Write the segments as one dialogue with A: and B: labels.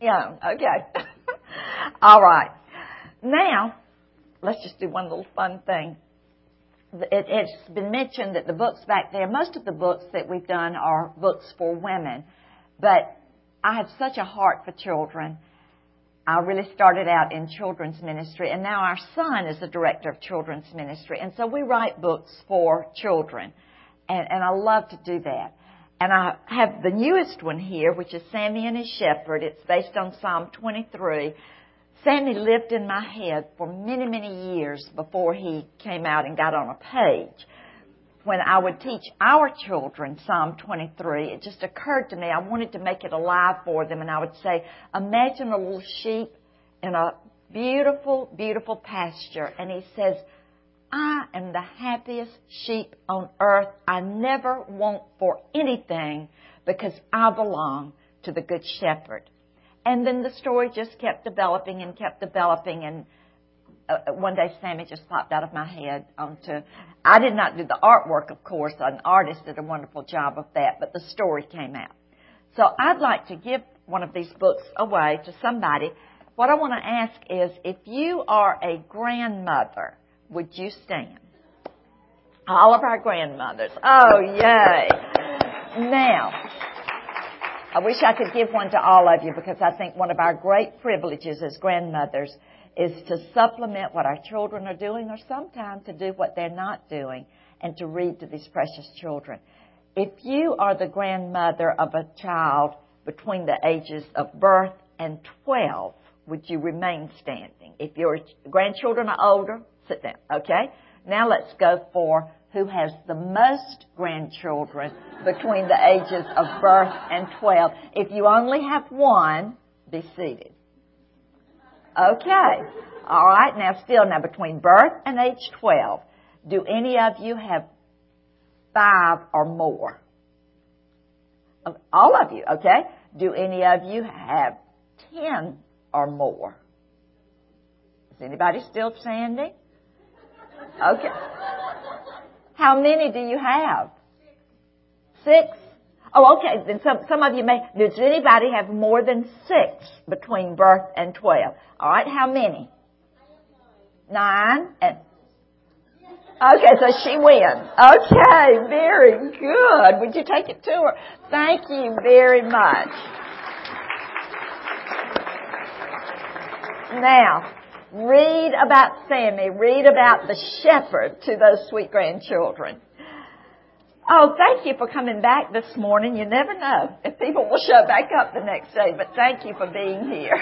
A: Young. Okay. All right. Now, let's just do one little fun thing. It's been mentioned that the books back there, most of the books that we've done are books for women. But I have such a heart for children. I really started out in children's ministry, and now our son is the director of children's ministry. And so we write books for children, and I love to do that. And I have the newest one here, which is Sammy and His Shepherd. It's based on Psalm 23. Sammy lived in my head for many, many years before he came out and got on a page. When I would teach our children Psalm 23, it just occurred to me I wanted to make it alive for them. And I would say, imagine a little sheep in a beautiful, beautiful pasture. And he says, I am the happiest sheep on earth. I never want for anything because I belong to the Good Shepherd. And then the story just kept developing and kept developing. And one day Sammy just popped out of my head I did not do the artwork, of course. An artist did a wonderful job of that, but the story came out. So I'd like to give one of these books away to somebody. What I want to ask is, if you are a grandmother, would you stand? All of our grandmothers. Oh, yay. Now, I wish I could give one to all of you, because I think one of our great privileges as grandmothers is to supplement what our children are doing, or sometimes to do what they're not doing, and to read to these precious children. If you are the grandmother of a child between the ages of birth and 12, would you remain standing? If your grandchildren are older, sit down, okay? Now let's go for who has the most grandchildren between the ages of birth and 12. If you only have one, be seated. Okay. All right. Now between birth and age 12, do any of you have 5 or more? All of you, okay? Do any of you have 10 or more? Is anybody still standing? Okay. How many do you have? 6? Oh, okay. Then some of you may. Does anybody have more than 6 between birth and 12? All right. How many? 9. And okay, so she wins. Okay, very good. Would you take it to her? Thank you very much. Now, read about Sammy. Read about the shepherd to those sweet grandchildren. Oh, thank you for coming back this morning. You never know if people will show back up the next day, but thank you for being here.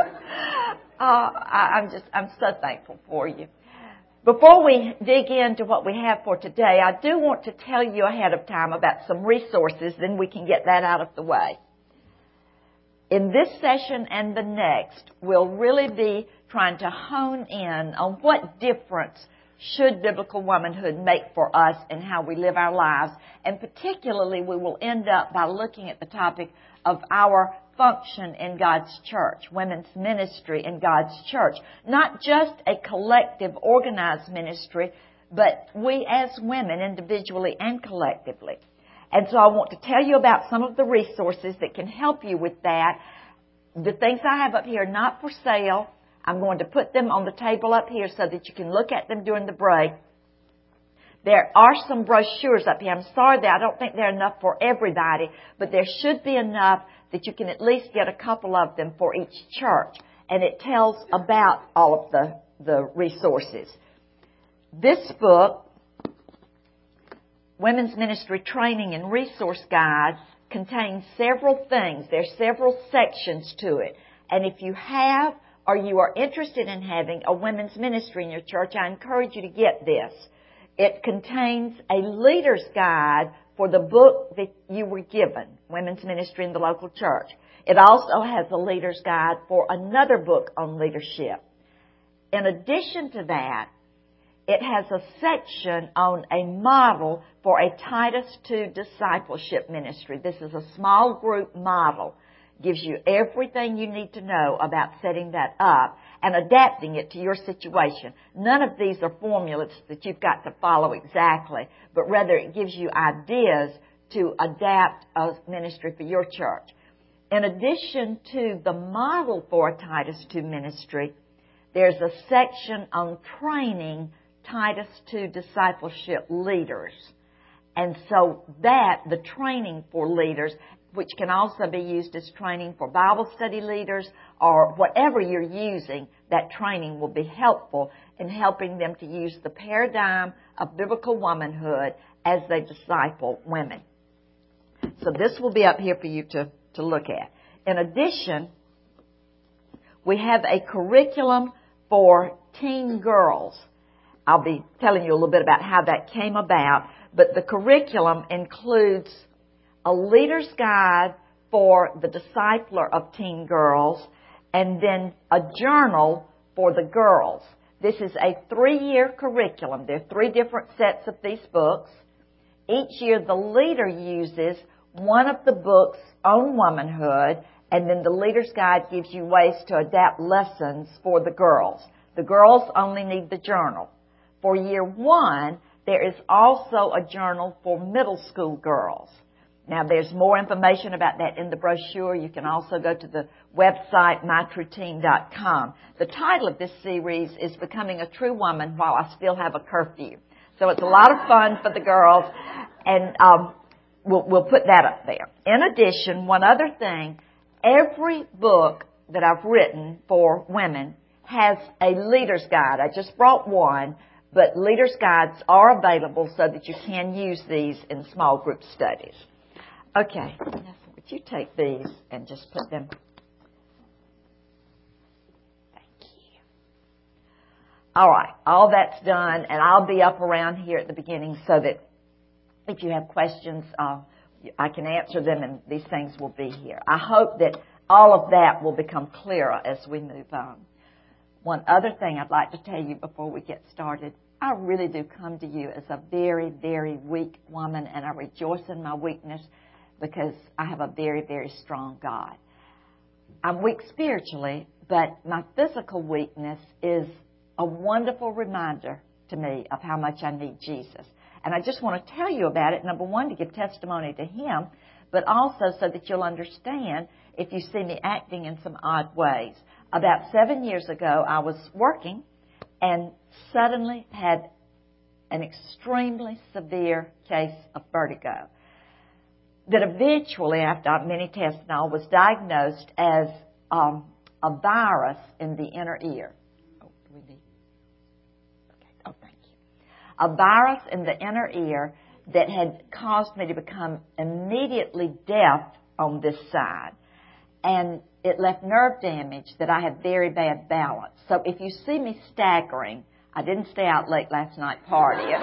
A: I'm so thankful for you. Before we dig into what we have for today, I do want to tell you ahead of time about some resources, then we can get that out of the way. In this session and the next, we'll really be trying to hone in on what difference should biblical womanhood make for us and how we live our lives. And particularly, we will end up by looking at the topic of our function in God's church, women's ministry in God's church. Not just a collective, organized ministry, but we as women individually and collectively. And so I want to tell you about some of the resources that can help you with that. The things I have up here are not for sale. I'm going to put them on the table up here so that you can look at them during the break. There are some brochures up here. I'm sorry that I don't think they're enough for everybody, but there should be enough that you can at least get a couple of them for each church. And it tells about all of the resources. This book, Women's Ministry Training and Resource Guide, contains several things. There's several sections to it. And if you have or you are interested in having a women's ministry in your church, I encourage you to get this. It contains a leader's guide for the book that you were given, Women's Ministry in the Local Church. It also has a leader's guide for another book on leadership. In addition to that, it has a section on a model for a Titus II discipleship ministry. This is a small group model. Gives you everything you need to know about setting that up and adapting it to your situation. None of these are formulas that you've got to follow exactly, but rather it gives you ideas to adapt a ministry for your church. In addition to the model for a Titus 2 ministry, there's a section on training Titus 2 discipleship leaders. And so the training for leaders, which can also be used as training for Bible study leaders or whatever you're using, that training will be helpful in helping them to use the paradigm of biblical womanhood as they disciple women. So this will be up here for you to look at. In addition, we have a curriculum for teen girls. I'll be telling you a little bit about how that came about, but the curriculum includes a leader's guide for the discipler of teen girls and then a journal for the girls. This is a 3-year curriculum. There are 3 different sets of these books. Each year the leader uses one of the books on womanhood, and then the leader's guide gives you ways to adapt lessons for the girls. The girls only need the journal. For year 1, there is also a journal for middle school girls. Now, there's more information about that in the brochure. You can also go to the website, mytrueteen.com. The title of this series is Becoming a True Woman While I Still Have a Curfew. So it's a lot of fun for the girls, and we'll put that up there. In addition, one other thing, every book that I've written for women has a leader's guide. I just brought one, but leader's guides are available so that you can use these in small group studies. Okay, would you take these and just put them? Thank you. All right, all that's done, and I'll be up around here at the beginning so that if you have questions, I can answer them, and these things will be here. I hope that all of that will become clearer as we move on. One other thing I'd like to tell you before we get started, I really do come to you as a very, very weak woman, and I rejoice in my weakness because I have a very, very strong God. I'm weak spiritually, but my physical weakness is a wonderful reminder to me of how much I need Jesus. And I just want to tell you about it, number one, to give testimony to Him, but also so that you'll understand if you see me acting in some odd ways. About 7 years ago, I was working and suddenly had an extremely severe case of vertigo that eventually, after many tests and all, was diagnosed as a virus in the inner ear. Oh, do we need? Okay. Oh, thank you. A virus in the inner ear that had caused me to become immediately deaf on this side. And it left nerve damage that I had very bad balance. So if you see me staggering, I didn't stay out late last night partying.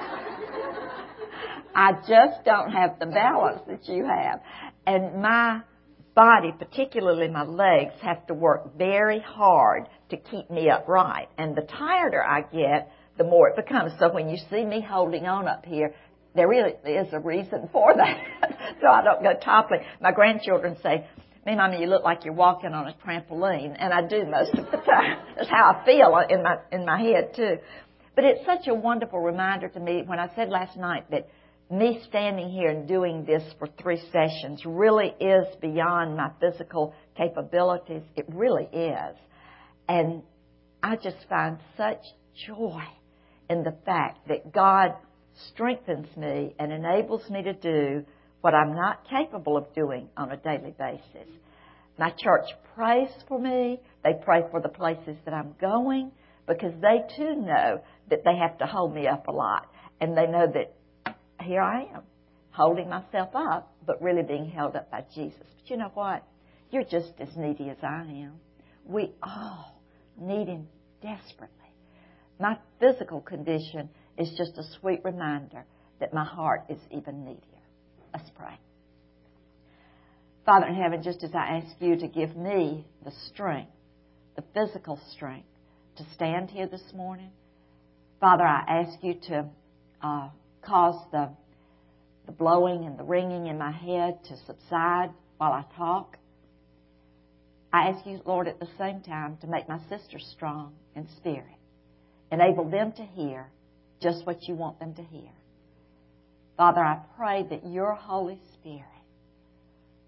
A: I just don't have the balance that you have. And my body, particularly my legs, have to work very hard to keep me upright. And the tireder I get, the more it becomes. So when you see me holding on up here, there really is a reason for that. So I don't go toppling. My grandchildren say, Mommy, you look like you're walking on a trampoline. And I do most of the time. That's how I feel in my head, too. But it's such a wonderful reminder to me when I said last night that me standing here and doing this for 3 sessions really is beyond my physical capabilities. It really is. And I just find such joy in the fact that God strengthens me and enables me to do what I'm not capable of doing on a daily basis. My church prays for me. They pray for the places that I'm going because they too know that they have to hold me up a lot. And they know that here I am, holding myself up, but really being held up by Jesus. But you know what? You're just as needy as I am. We all need Him desperately. My physical condition is just a sweet reminder that my heart is even needier. Let's pray. Father in heaven, just as I ask you to give me the strength, the physical strength, to stand here this morning, Father, I ask you to cause the blowing and the ringing in my head to subside while I talk. I ask you, Lord, at the same time to make my sisters strong in spirit. Enable them to hear just what you want them to hear. Father, I pray that your Holy Spirit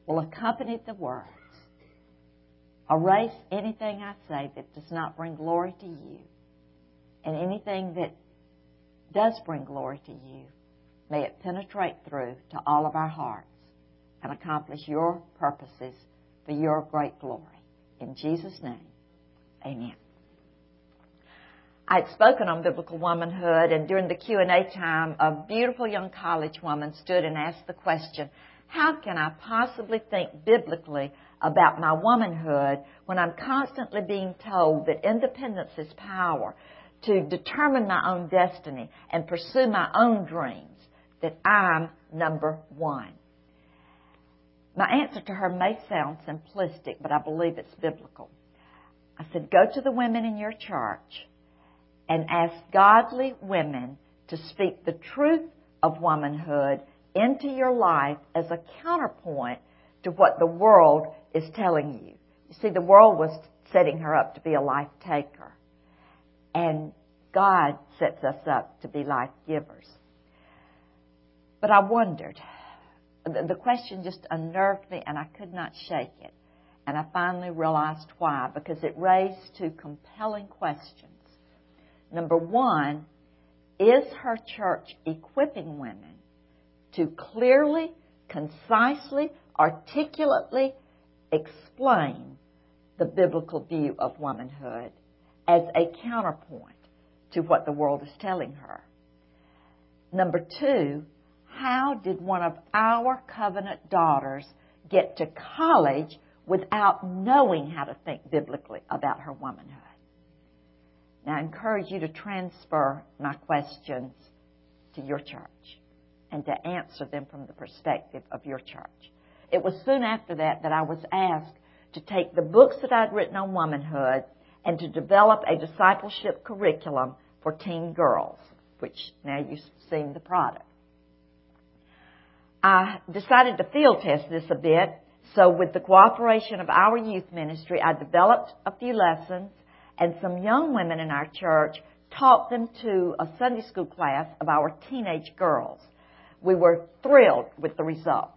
A: will accompany the words. Erase anything I say that does not bring glory to you, and anything that does bring glory to you, may it penetrate through to all of our hearts and accomplish your purposes for your great glory. In Jesus' name, amen. I had spoken on biblical womanhood, and during the Q&A time, a beautiful young college woman stood and asked the question, how can I possibly think biblically about my womanhood when I'm constantly being told that independence is power, to determine my own destiny and pursue my own dreams, that I'm number one? My answer to her may sound simplistic, but I believe it's biblical. I said, go to the women in your church and ask godly women to speak the truth of womanhood into your life as a counterpoint to what the world is telling you. You see, the world was setting her up to be a life taker, and God sets us up to be life givers. But I wondered. The question just unnerved me, and I could not shake it. And I finally realized why, because it raised two compelling questions. Number one, is her church equipping women to clearly, concisely, articulately explain the biblical view of womanhood as a counterpoint to what the world is telling her? Number two, how did one of our covenant daughters get to college without knowing how to think biblically about her womanhood? Now, I encourage you to transfer my questions to your church and to answer them from the perspective of your church. It was soon after that I was asked to take the books that I'd written on womanhood and to develop a discipleship curriculum for teen girls, which now you've seen the product. I decided to field test this a bit, so with the cooperation of our youth ministry, I developed a few lessons, and some young women in our church taught them to a Sunday school class of our teenage girls. We were thrilled with the results.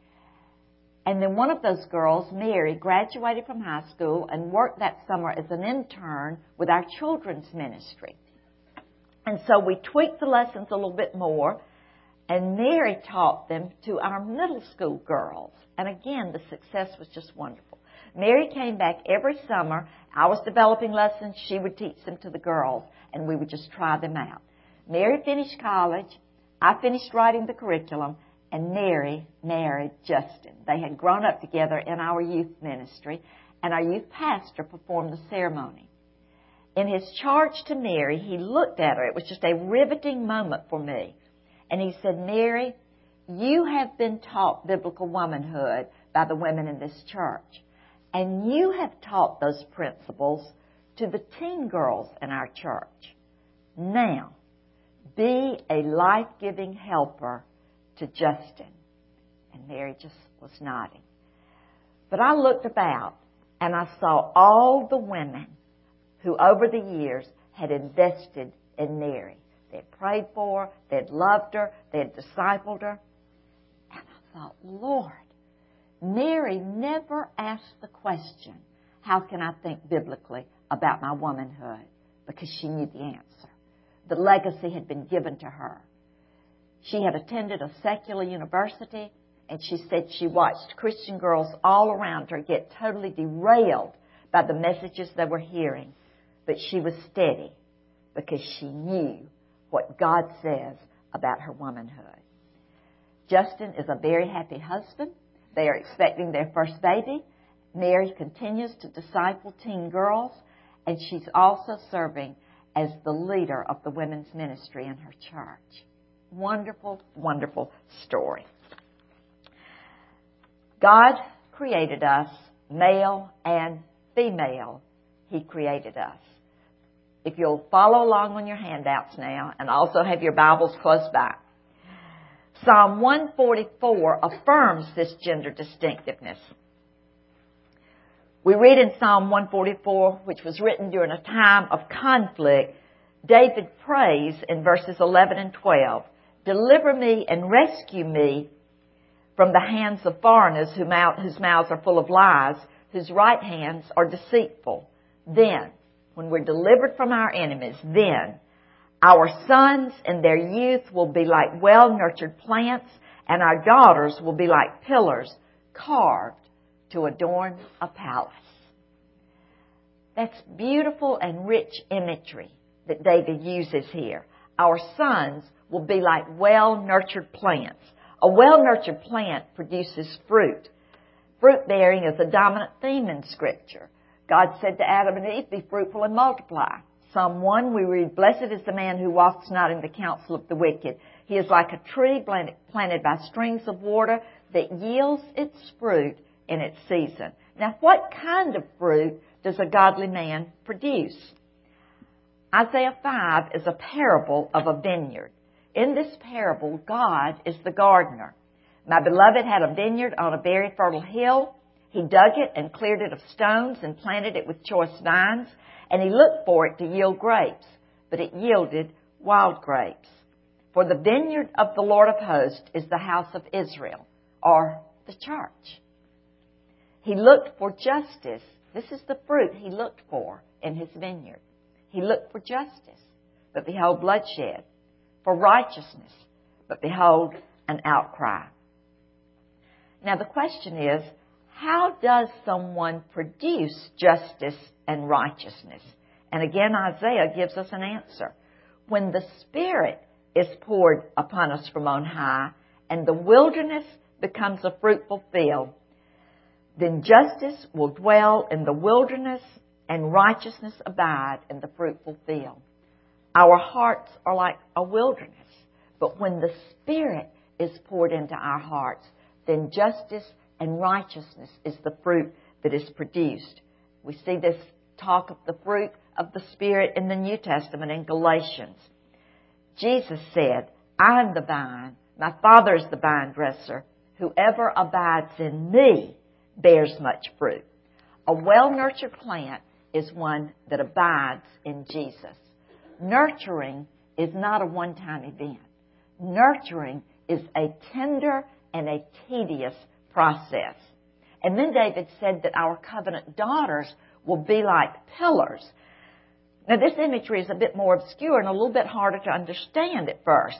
A: And then one of those girls, Mary, graduated from high school and worked that summer as an intern with our children's ministry. And so we tweaked the lessons a little bit more, and Mary taught them to our middle school girls. And again, the success was just wonderful. Mary came back every summer. I was developing lessons. She would teach them to the girls, and we would just try them out. Mary finished college. I finished writing the curriculum, and Mary married Justin. They had grown up together in our youth ministry, and our youth pastor performed the ceremony. In his charge to Mary, he looked at her. It was just a riveting moment for me. And he said, Mary, you have been taught biblical womanhood by the women in this church. And you have taught those principles to the teen girls in our church. Now, be a life-giving helper to Justin. And Mary just was nodding. But I looked about and I saw all the women who over the years had invested in Mary. They had prayed for her, they had loved her, they had discipled her. And I thought, Lord, Mary never asked the question, how can I think biblically about my womanhood? Because she knew the answer. The legacy had been given to her. She had attended a secular university, and she said she watched Christian girls all around her get totally derailed by the messages they were hearing. But she was steady because she knew what God says about her womanhood. Justin is a very happy husband. They are expecting their first baby. Mary continues to disciple teen girls, and she's also serving as the leader of the women's ministry in her church. Wonderful, wonderful story. God created us male and female. He created us. If you'll follow along on your handouts now and also have your Bibles close by. Psalm 144 affirms this gender distinctiveness. We read in Psalm 144, which was written during a time of conflict, David prays in verses 11 and 12, "Deliver me and rescue me from the hands of foreigners whose mouths are full of lies, whose right hands are deceitful. Then, when we're delivered from our enemies, then our sons in their youth will be like well-nurtured plants, and our daughters will be like pillars carved to adorn a palace. That's beautiful and rich imagery that David uses here. Our sons will be like well-nurtured plants. A well-nurtured plant produces fruit. Fruit-bearing is a dominant theme in Scripture. God said to Adam and Eve, "Be fruitful and multiply." Psalm 1, we read, "Blessed is the man who walks not in the counsel of the wicked. He is like a tree planted by streams of water that yields its fruit in its season." Now, what kind of fruit does a godly man produce? Isaiah 5 is a parable of a vineyard. In this parable, God is the gardener. My beloved had a vineyard on a very fertile hill. He dug it and cleared it of stones and planted it with choice vines, and he looked for it to yield grapes, but it yielded wild grapes. For the vineyard of the Lord of hosts is the house of Israel, or the church. He looked for justice. This is the fruit he looked for in his vineyard. He looked for justice, but behold bloodshed. For righteousness, but behold an outcry. Now the question is, how does someone produce justice and righteousness? And again, Isaiah gives us an answer. When the Spirit is poured upon us from on high, and the wilderness becomes a fruitful field, then justice will dwell in the wilderness, and righteousness abide in the fruitful field. Our hearts are like a wilderness, but when the Spirit is poured into our hearts, then justice and righteousness is the fruit that is produced. We see this talk of the fruit of the Spirit in the New Testament in Galatians. Jesus said, "I am the vine, my Father is the vine dresser. Whoever abides in me bears much fruit." A well-nurtured plant is one that abides in Jesus. Nurturing is not a one-time event. Nurturing is a tender and a tedious process. And then David said that our covenant daughters will be like pillars. Now this imagery is a bit more obscure and a little bit harder to understand at first.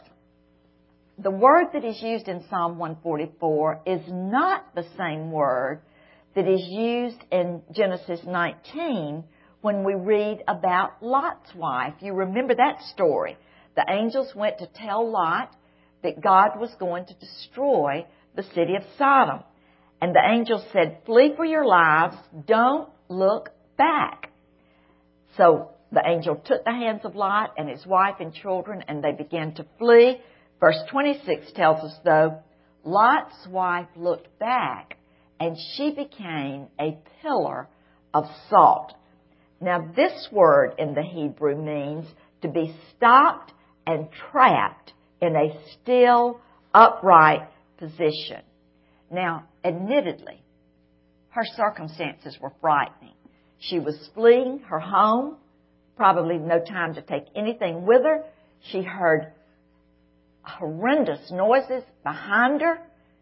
A: The word that is used in Psalm 144 is not the same word that is used in Genesis 19 when we read about Lot's wife. You remember that story. The angels went to tell Lot that God was going to destroy the city of Sodom. And the angels said, "Flee for your lives, don't look back." So the angel took the hands of Lot and his wife and children, and they began to flee. Verse 26 tells us, though, Lot's wife looked back, and she became a pillar of salt. Now, this word in the Hebrew means to be stopped and trapped in a still, upright position. Now, admittedly, her circumstances were frightening. She was fleeing her home, probably no time to take anything with her. She heard horrendous noises behind her.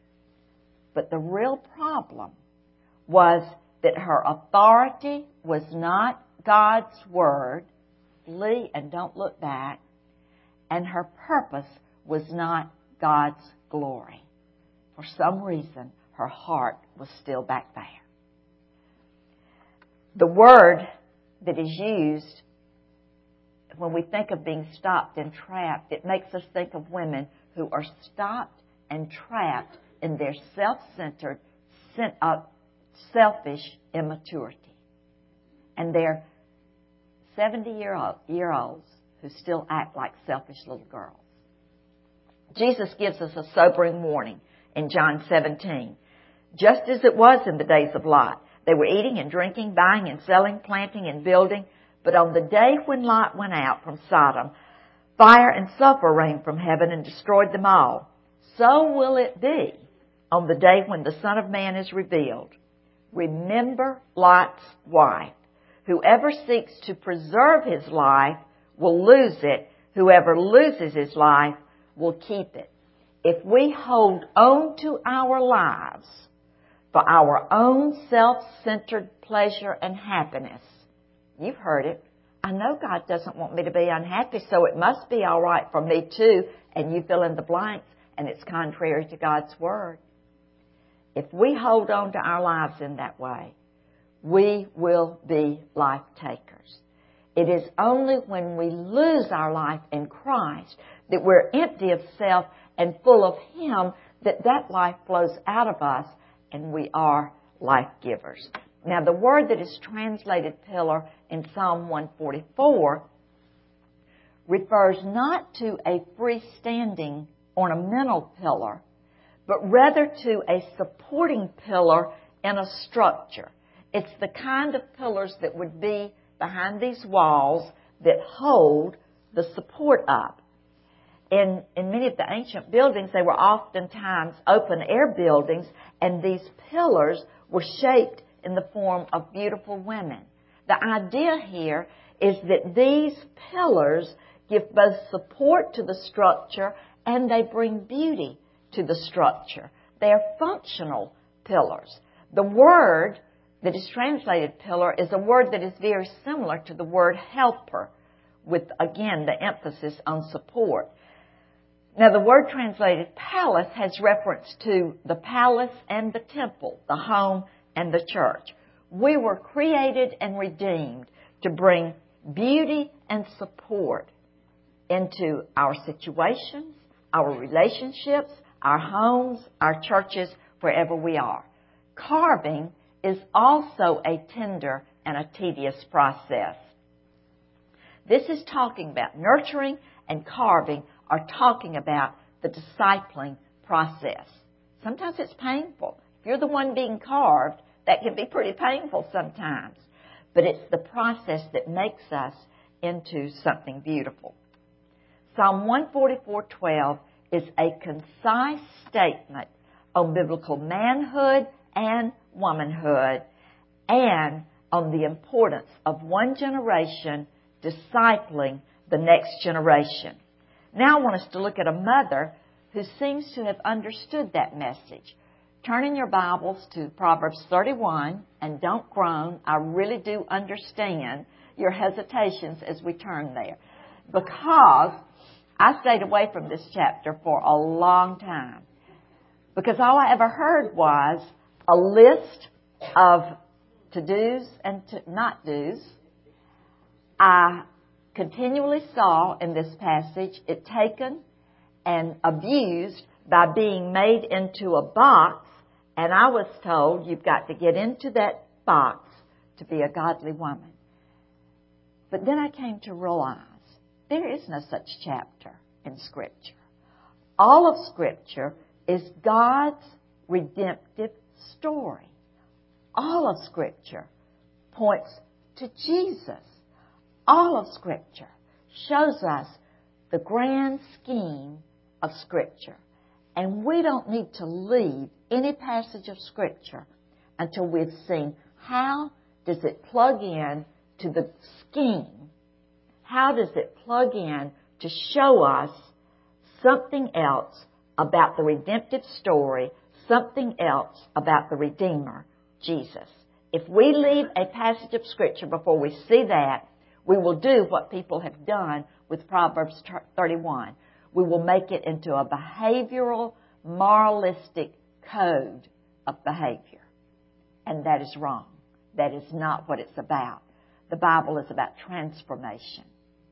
A: But the real problem was that her authority was not God's word, flee and don't look back, and her purpose was not God's glory. For some reason, her heart was still back there. The word that is used when we think of being stopped and trapped, it makes us think of women who are stopped and trapped in their self-centered, selfish immaturity. And they're 70-year-olds who still act like selfish little girls. Jesus gives us a sobering warning in John 17. Just as it was in the days of Lot, they were eating and drinking, buying and selling, planting and building. But on the day when Lot went out from Sodom, fire and sulfur rained from heaven and destroyed them all. So will it be on the day when the Son of Man is revealed. Remember Lot's wife. Whoever seeks to preserve his life will lose it. Whoever loses his life will keep it. if we hold on to our lives for our own self-centered pleasure and happiness, you've heard it. I know God doesn't want me to be unhappy, so it must be all right for me too, and you fill in the blanks, and it's contrary to God's Word. If we hold on to our lives in that way, we will be life takers. It is only when we lose our life in Christ that we're empty of self and full of Him that life flows out of us and we are life givers. Now, the word that is translated pillar in Psalm 144 refers not to a freestanding ornamental pillar, but rather to a supporting pillar in a structure. It's the kind of pillars that would be behind these walls that hold the support up. In many of the ancient buildings, they were oftentimes open-air buildings, and these pillars were shaped in the form of beautiful women. The idea here is that these pillars give both support to the structure and they bring beauty to the structure. They are functional pillars. The word that is translated pillar is a word that is very similar to the word helper, with, again, the emphasis on support. Now, the word translated palace has reference to the palace and the temple, the home and the church. We were created and redeemed to bring beauty and support into our situations, our relationships, our homes, our churches, wherever we are. Carving is also a tender and a tedious process. This is talking about nurturing, and carving are talking about the discipling process. Sometimes it's painful. If you're the one being carved, that can be pretty painful sometimes. But it's the process that makes us into something beautiful. Psalm 144:12 is a concise statement on biblical manhood and womanhood and on the importance of one generation discipling the next generation. Now I want us to look at a mother who seems to have understood that message. Turn in your Bibles to Proverbs 31, and don't groan. I really do understand your hesitations as we turn there, because I stayed away from this chapter for a long time, because all I ever heard was a list of to-dos and not-dos. I continually saw in this passage it taken and abused by being made into a box, and I was told you've got to get into that box to be a godly woman. But then I came to realize there is no such chapter in Scripture. All of Scripture is God's redemptive story. All of Scripture points to Jesus. All of Scripture shows us the grand scheme of Scripture. And we don't need to leave any passage of Scripture until we've seen how does it plug in to the scheme. How does it plug in to show us something else about the redemptive story, something else about the Redeemer, Jesus. If we leave a passage of Scripture before we see that, we will do what people have done with Proverbs 31. We will make it into a behavioral, moralistic code of behavior. And that is wrong. That is not what it's about. The Bible is about transformation,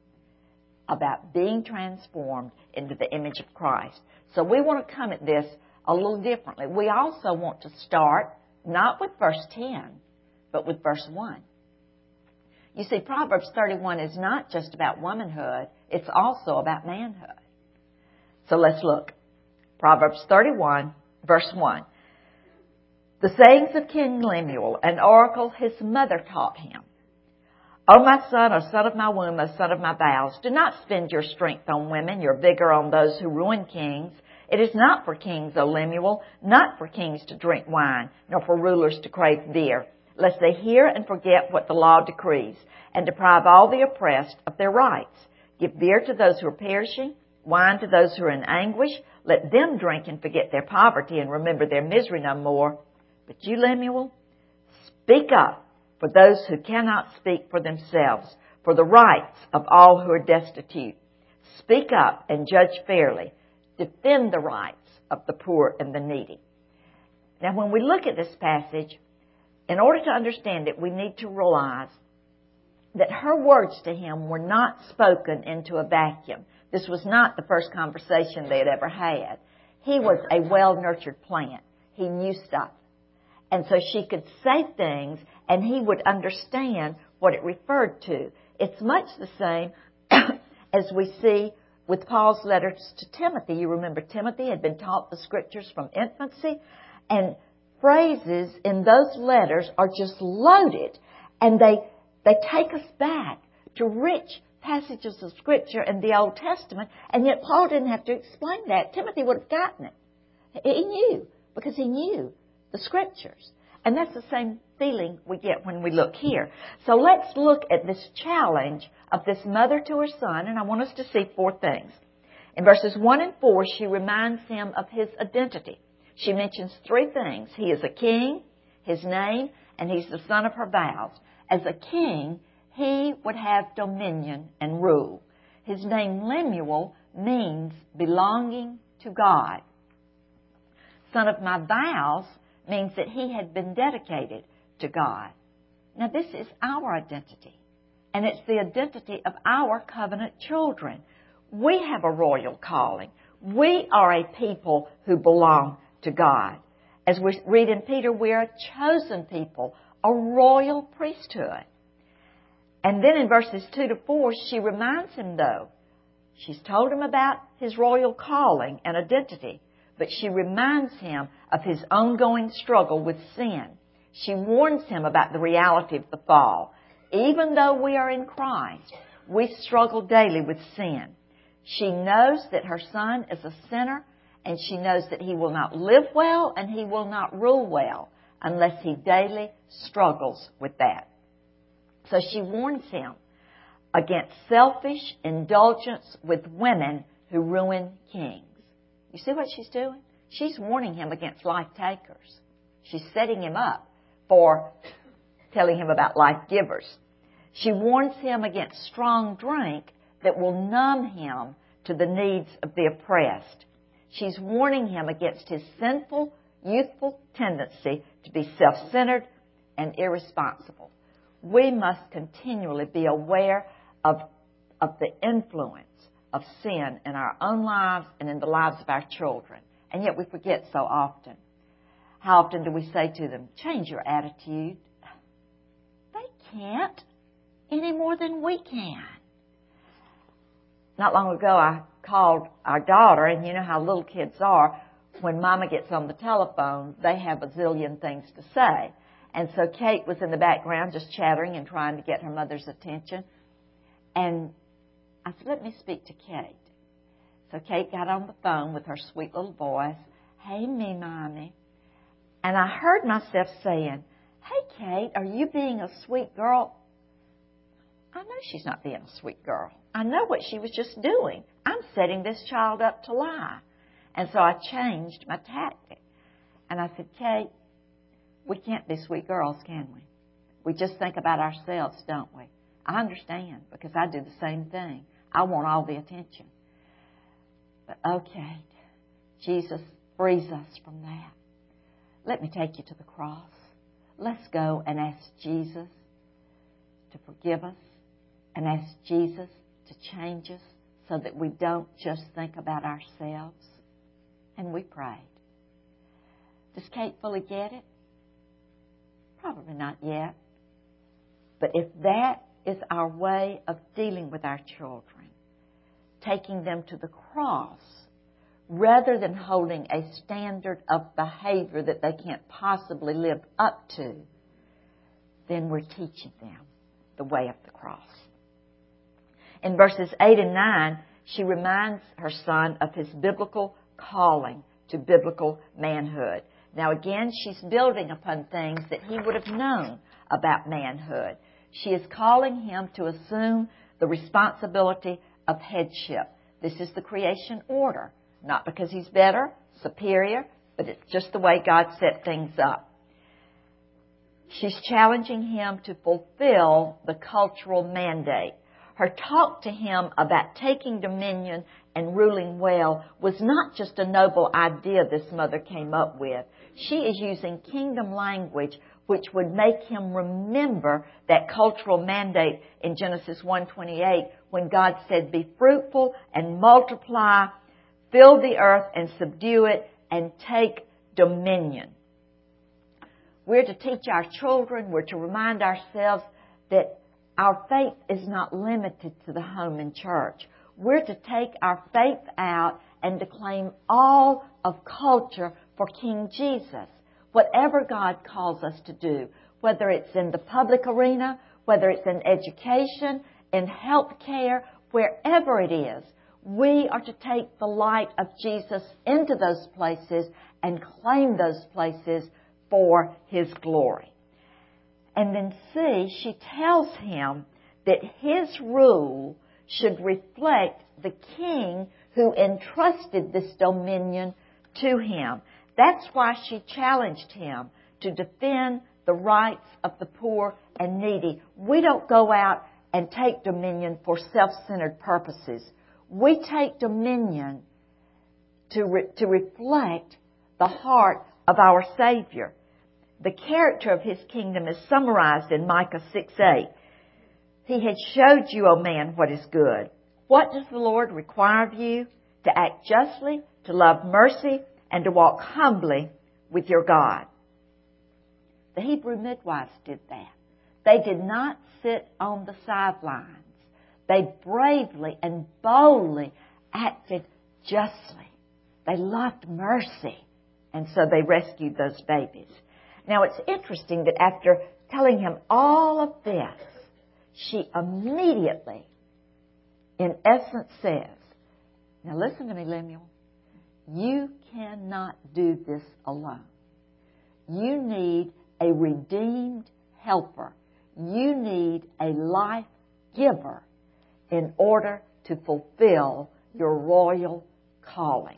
A: about being transformed into the image of Christ. So we want to come at this a little differently. We also want to start not with verse 10, but with verse 1. You see, Proverbs 31 is not just about womanhood, it's also about manhood. So let's look. Proverbs 31, verse 1. The sayings of King Lemuel, an oracle his mother taught him. O my son, O son of my womb, O son of my bowels, do not spend your strength on women, your vigor on those who ruin kings. It is not for kings, O Lemuel, not for kings to drink wine, nor for rulers to crave beer, lest they hear and forget what the law decrees, and deprive all the oppressed of their rights. Give beer to those who are perishing, wine to those who are in anguish. Let them drink and forget their poverty and remember their misery no more. But you, Lemuel, speak up for those who cannot speak for themselves, for the rights of all who are destitute. Speak up and judge fairly. Defend the rights of the poor and the needy. Now, when we look at this passage, in order to understand it, we need to realize that her words to him were not spoken into a vacuum. This was not the first conversation they had ever had. He was a well-nurtured plant. He knew stuff. And so she could say things, and he would understand what it referred to. It's much the same as we see with Paul's letters to Timothy. You remember Timothy had been taught the Scriptures from infancy, and phrases in those letters are just loaded, and they take us back to rich passages of Scripture in the Old Testament, and yet Paul didn't have to explain that. Timothy would have gotten it. He knew, because he knew the Scriptures. And that's the same feeling we get when we look here. So let's look at this challenge of this mother to her son, and I want us to see 4 things. In verses 1 and 4, she reminds him of his identity. She mentions 3 things. He is a king, his name, and he's the son of her vows. As a king, he would have dominion and rule. His name, Lemuel, means belonging to God. Son of my vows means that he had been dedicated to God. Now, this is our identity, and it's the identity of our covenant children. We have a royal calling. We are a people who belong to God. As we read in Peter, we're a chosen people, a royal priesthood. And then in verses 2 to 4, she reminds him, though. She's told him about his royal calling and identity, but she reminds him of his ongoing struggle with sin. She warns him about the reality of the fall. Even though we are in Christ, we struggle daily with sin. She knows that her son is a sinner, and she knows that he will not live well and he will not rule well unless he daily struggles with that. So she warns him against selfish indulgence with women who ruin kings. You see what she's doing? She's warning him against life takers. She's setting him up for telling him about life givers. She warns him against strong drink that will numb him to the needs of the oppressed. She's warning him against his sinful, youthful tendency to be self-centered and irresponsible. We must continually be aware of the influence of sin in our own lives and in the lives of our children. And yet we forget so often. How often do we say to them, change your attitude? They can't any more than we can. Not long ago, I called our daughter, and you know how little kids are. When Mama gets on the telephone, they have a zillion things to say. And so Kate was in the background just chattering and trying to get her mother's attention. And I said, let me speak to Kate. So Kate got on the phone with her sweet little voice. Hey, me, Mommy. And I heard myself saying, hey, Kate, are you being a sweet girl? I know she's not being a sweet girl. I know what she was just doing. I'm setting this child up to lie. And so I changed my tactic. And I said, Kate, we can't be sweet girls, can we? We just think about ourselves, don't we? I understand, because I do the same thing. I want all the attention. But okay, Jesus frees us from that. Let me take you to the cross. Let's go and ask Jesus to forgive us and ask Jesus to change us so that we don't just think about ourselves. And we prayed. Does Kate fully get it? Probably not yet. But if that is our way of dealing with our children, taking them to the cross, rather than holding a standard of behavior that they can't possibly live up to, then we're teaching them the way of the cross. In verses 8 and 9, she reminds her son of his biblical calling to biblical manhood. Now again, she's building upon things that he would have known about manhood. She is calling him to assume the responsibility of headship. This is the creation order. Not because he's better, superior, but it's just the way God set things up. She's challenging him to fulfill the cultural mandate. Her talk to him about taking dominion and ruling well was not just a noble idea this mother came up with. She is using kingdom language which would make him remember that cultural mandate in Genesis 1:28 when God said, "Be fruitful and multiply, fill the earth and subdue it, and take dominion." We're to teach our children, we're to remind ourselves that our faith is not limited to the home and church. We're to take our faith out and to claim all of culture for King Jesus. Whatever God calls us to do, whether it's in the public arena, whether it's in education, in health care, wherever it is, we are to take the light of Jesus into those places and claim those places for His glory. And then she tells him that his rule should reflect the king who entrusted this dominion to him. That's why she challenged him to defend the rights of the poor and needy. We don't go out and take dominion for self-centered purposes. We take dominion to reflect the heart of our Savior. The character of His kingdom is summarized in Micah 6:8. He has showed you, O man, what is good. What does the Lord require of you? To act justly, to love mercy, and to walk humbly with your God. The Hebrew midwives did that. They did not sit on the sidelines. They bravely and boldly acted justly. They loved mercy, and so they rescued those babies. Now, it's interesting that after telling him all of this, she immediately, in essence, says, now listen to me, Lemuel, you cannot do this alone. You need a redeemed helper. You need a life giver in order to fulfill your royal calling.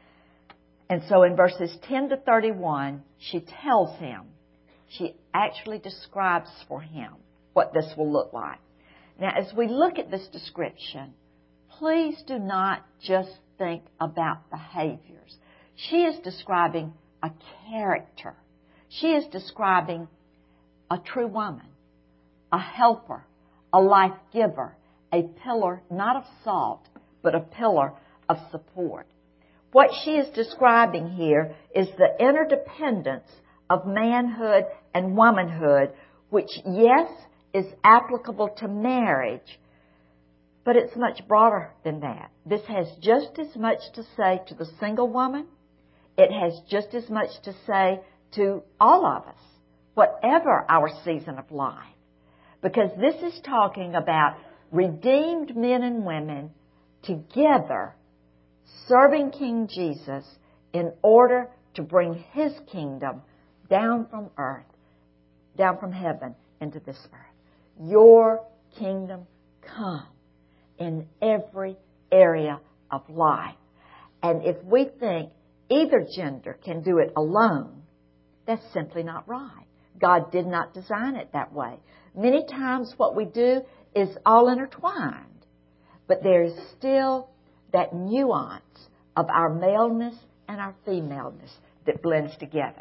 A: And so in verses 10 to 31, she tells him, she actually describes for him what this will look like. Now, as we look at this description, please do not just think about behaviors. She is describing a character. She is describing a true woman, a helper, a life giver, a pillar not of salt, but a pillar of support. What she is describing here is the interdependence of manhood and womanhood, which, yes, is applicable to marriage, but it's much broader than that. This has just as much to say to the single woman. It has just as much to say to all of us, whatever our season of life. Because this is talking about redeemed men and women together serving King Jesus in order to bring His kingdom down from earth, down from heaven into this earth. Your kingdom come in every area of life. And if we think either gender can do it alone, that's simply not right. God did not design it that way. Many times what we do is all intertwined, but there is still that nuance of our maleness and our femaleness that blends together.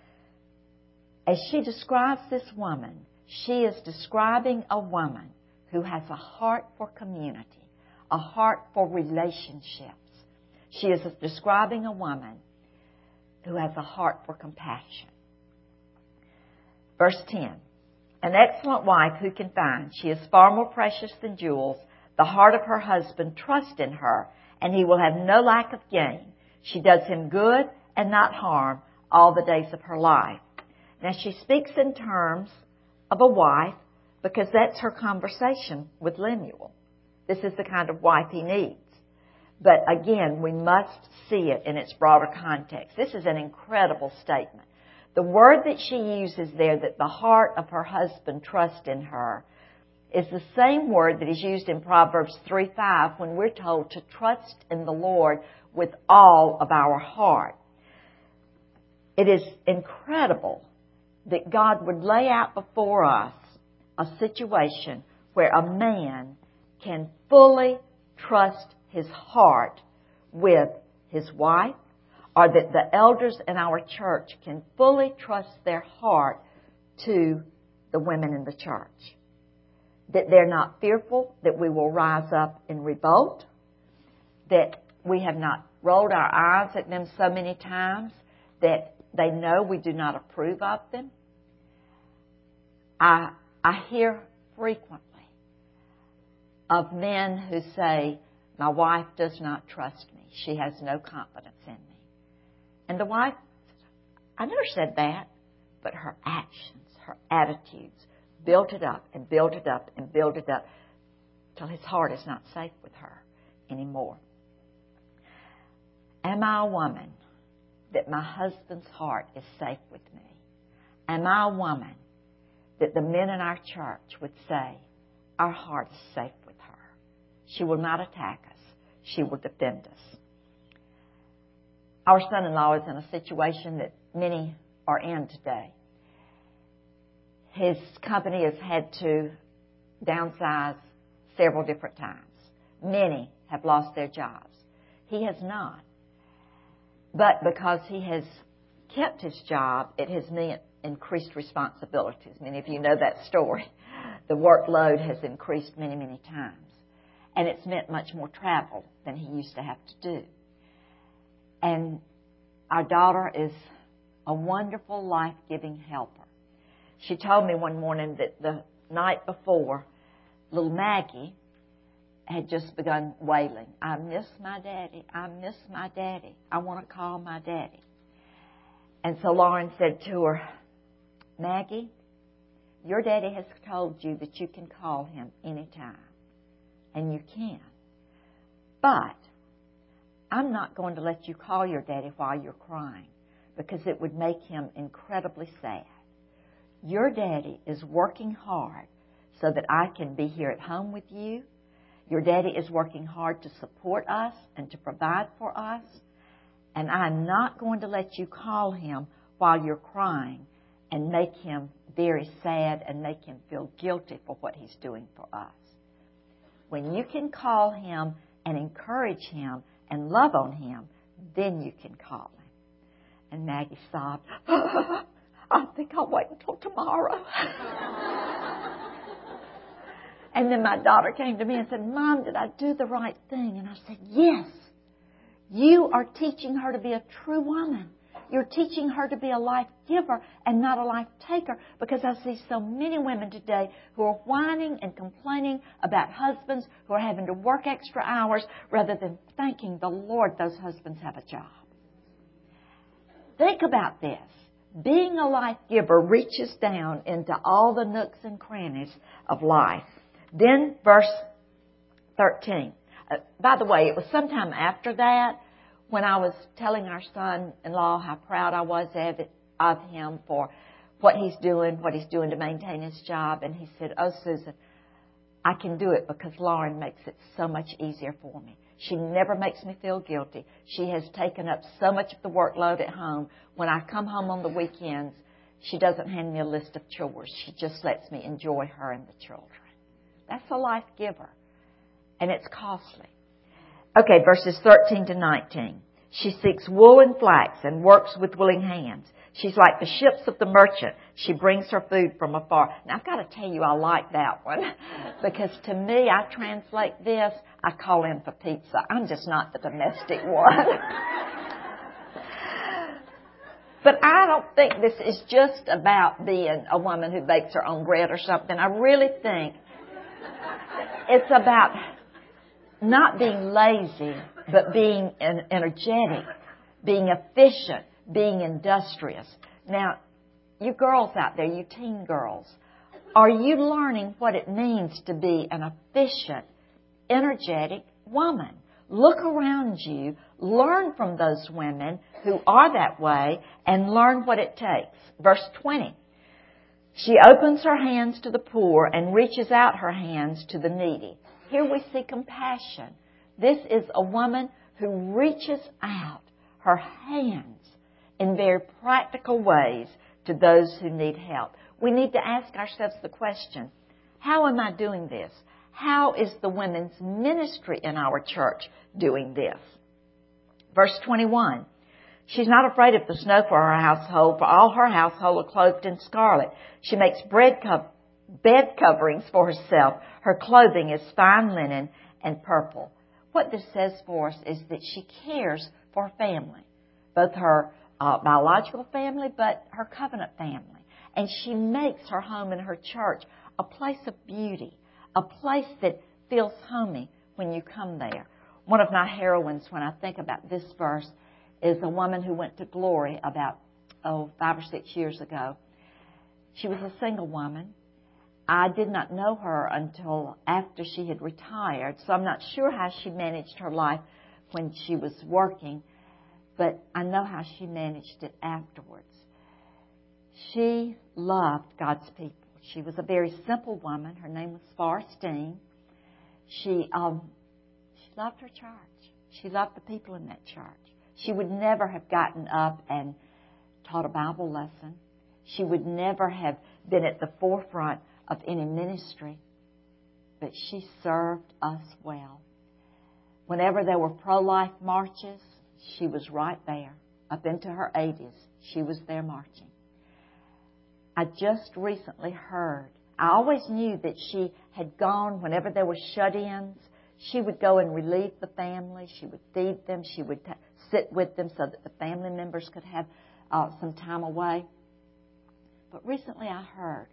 A: As she describes this woman, she is describing a woman who has a heart for community, a heart for relationships. She is describing a woman who has a heart for compassion. Verse 10, an excellent wife who can find? She is far more precious than jewels. The heart of her husband trusts in her, and he will have no lack of gain. She does him good and not harm all the days of her life. Now, she speaks in terms of a wife because that's her conversation with Lemuel. This is the kind of wife he needs. But again, we must see it in its broader context. This is an incredible statement. The word that she uses there, that the heart of her husband trusts in her, is the same word that is used in Proverbs 3:5 when we're told to trust in the Lord with all of our heart. It is incredible that God would lay out before us a situation where a man can fully trust his heart with his wife, or that the elders in our church can fully trust their heart to the women in the church. That they're not fearful that we will rise up in revolt, that we have not rolled our eyes at them so many times that they know we do not approve of them. I hear frequently of men who say, my wife does not trust me. She has no confidence in me. And the wife, I never said that, but her actions, her attitudes, built it up and built it up and built it up till his heart is not safe with her anymore. Am I a woman that my husband's heart is safe with me? Am I a woman that the men in our church would say, our heart is safe with her? She will not attack us. She will defend us. Our son-in-law is in a situation that many are in today. His company has had to downsize several different times. Many have lost their jobs. He has not. But because he has kept his job, it has meant increased responsibilities. Many of you know that story. The workload has increased many, many times. And it's meant much more travel than he used to have to do. And our daughter is a wonderful, life-giving helper. She told me one morning that the night before, little Maggie had just begun wailing. I miss my daddy. I miss my daddy. I want to call my daddy. And so Lauren said to her, Maggie, your daddy has told you that you can call him anytime. And you can. But I'm not going to let you call your daddy while you're crying, because it would make him incredibly sad. Your daddy is working hard so that I can be here at home with you. Your daddy is working hard to support us and to provide for us. And I'm not going to let you call him while you're crying and make him very sad and make him feel guilty for what he's doing for us. When you can call him and encourage him and love on him, then you can call him. And Maggie sobbed, I think I'll wait until tomorrow. And then my daughter came to me and said, Mom, did I do the right thing? And I said, yes. You are teaching her to be a true woman. You're teaching her to be a life giver and not a life taker, because I see so many women today who are whining and complaining about husbands who are having to work extra hours rather than thanking the Lord those husbands have a job. Think about this. Being a life giver reaches down into all the nooks and crannies of life. Then verse 13. By the way, it was sometime after that when I was telling our son-in-law how proud I was of him for what he's doing to maintain his job. And he said, oh, Susan, I can do it because Lauren makes it so much easier for me. She never makes me feel guilty. She has taken up so much of the workload at home. When I come home on the weekends, she doesn't hand me a list of chores. She just lets me enjoy her and the children. That's a life giver. And it's costly. Okay, verses 13 to 19. She seeks wool and flax and works with willing hands. She's like the ships of the merchant. She brings her food from afar. Now, I've got to tell you, I like that one. Because to me, I translate this, I call in for pizza. I'm just not the domestic one. But I don't think this is just about being a woman who bakes her own bread or something. I really think it's about not being lazy, but being energetic, being efficient, being industrious. Now, you girls out there, you teen girls, are you learning what it means to be an efficient, energetic woman? Look around you, learn from those women who are that way, and learn what it takes. Verse 20. She opens her hands to the poor and reaches out her hands to the needy. Here we see compassion. This is a woman who reaches out her hands in very practical ways to those who need help. We need to ask ourselves the question, how am I doing this? How is the women's ministry in our church doing this? Verse 21, she's not afraid of the snow for her household, for all her household are clothed in scarlet. She makes bed coverings for herself. Her clothing is fine linen and purple. What this says for us is that she cares for her family, both her biological family, but her covenant family. And she makes her home and her church a place of beauty, a place that feels homey when you come there. One of my heroines, when I think about this verse, is a woman who went to glory about 5 or 6 years ago. She was a single woman. I did not know her until after she had retired, so I'm not sure how she managed her life when she was working, but I know how she managed it afterwards. She loved God's people. She was a very simple woman. Her name was Faustine. She loved her church. She loved the people in that church. She would never have gotten up and taught a Bible lesson. She would never have been at the forefront of any ministry, but she served us well. Whenever there were pro-life marches, she was right there. Up into her 80s, she was there marching. I just recently heard, I always knew that she had gone whenever there were shut-ins. She would go and relieve the family. She would feed them. She would sit with them so that the family members could have some time away. But recently I heard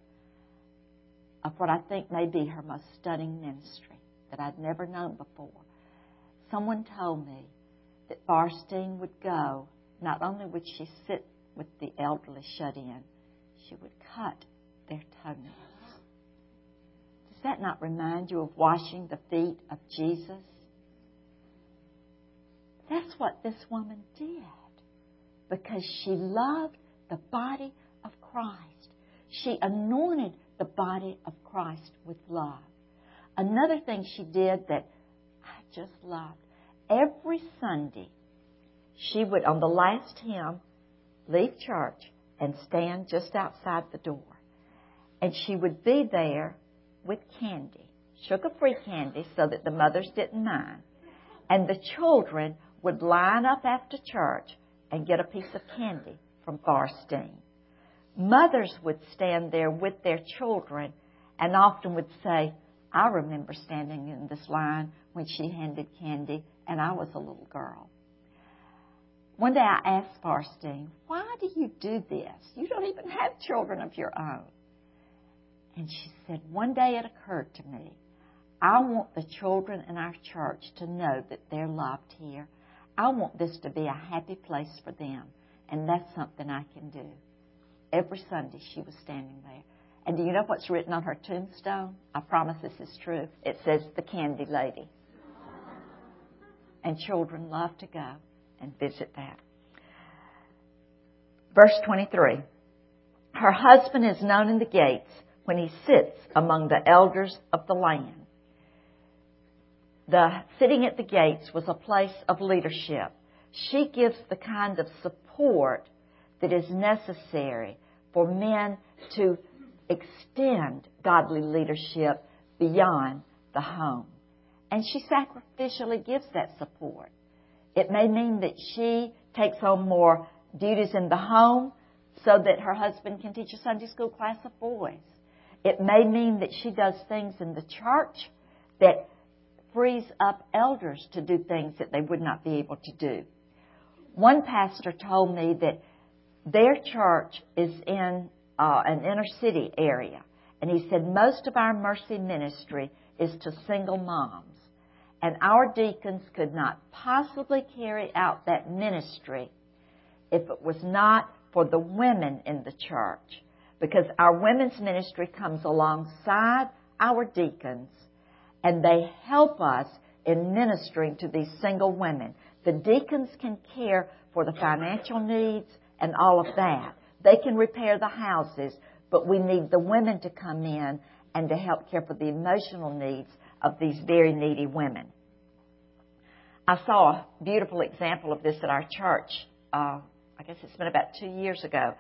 A: of what I think may be her most stunning ministry that I'd never known before. Someone told me that Faustine would go, not only would she sit with the elderly shut in, she would cut their toenails. Does that not remind you of washing the feet of Jesus? That's what this woman did because she loved the body of Christ. She anointed the body of Christ with love. Another thing she did that I just loved, every Sunday she would, on the last hymn, leave church and stand just outside the door. And she would be there with candy, sugar-free candy, so that the mothers didn't mind. And the children would line up after church and get a piece of candy from Faustine. Mothers would stand there with their children and often would say, I remember standing in this line when she handed candy and I was a little girl. One day I asked Faustine, why do you do this? You don't even have children of your own. And she said, one day it occurred to me, I want the children in our church to know that they're loved here. I want this to be a happy place for them. And that's something I can do. Every Sunday she was standing there. And do you know what's written on her tombstone? I promise this is true. It says, the Candy Lady. And children love to go and visit that. Verse 23. Her husband is known in the gates when he sits among the elders of the land. The sitting at the gates was a place of leadership. She gives the kind of support that is necessary for men to extend godly leadership beyond the home. And she sacrificially gives that support. It may mean that she takes on more duties in the home so that her husband can teach a Sunday school class of boys. It may mean that she does things in the church that frees up elders to do things that they would not be able to do. One pastor told me that their church is in an inner city area. And he said most of our mercy ministry is to single moms. And our deacons could not possibly carry out that ministry if it was not for the women in the church. Because our women's ministry comes alongside our deacons and they help us in ministering to these single women. The deacons can care for the financial needs and all of that. They can repair the houses. but we need the women to come in and to help care for the emotional needs of these very needy women. I saw a beautiful example of this at our church. I guess it's been about 2 years ago.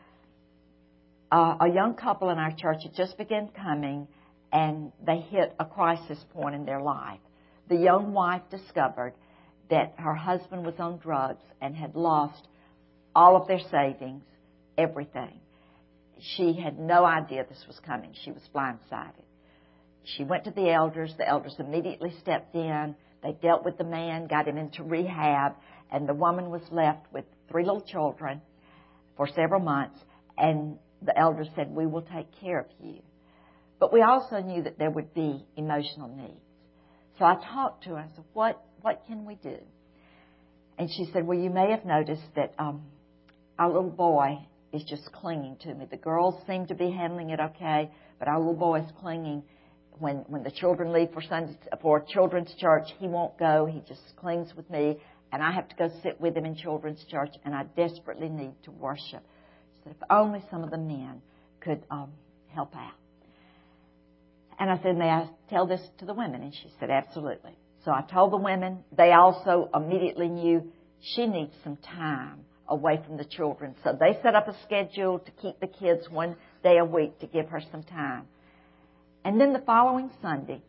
A: A young couple in our church had just begun coming, and they hit a crisis point in their life. The young wife discovered that her husband was on drugs and had lost all of their savings, everything. She had no idea this was coming. She was blindsided. She went to the elders. The elders immediately stepped in. They dealt with the man, got him into rehab, and the woman was left with 3 little children for several months, and the elders said, "We will take care of you." But we also knew that there would be emotional needs. So I talked to her. I said, what can we do? And she said, "Well, you may have noticed that our little boy is just clinging to me. The girls seem to be handling it okay, but our little boy is clinging. When the children leave for children's church, he won't go. He just clings with me, and I have to go sit with him in children's church, and I desperately need to worship." She said, "If only some of the men could help out." And I said, "May I tell this to the women?" And she said, "Absolutely." So I told the women. They also immediately knew she needs some time away from the children. So they set up a schedule to keep the kids 1 day a week to give her some time. And then the following Sunday,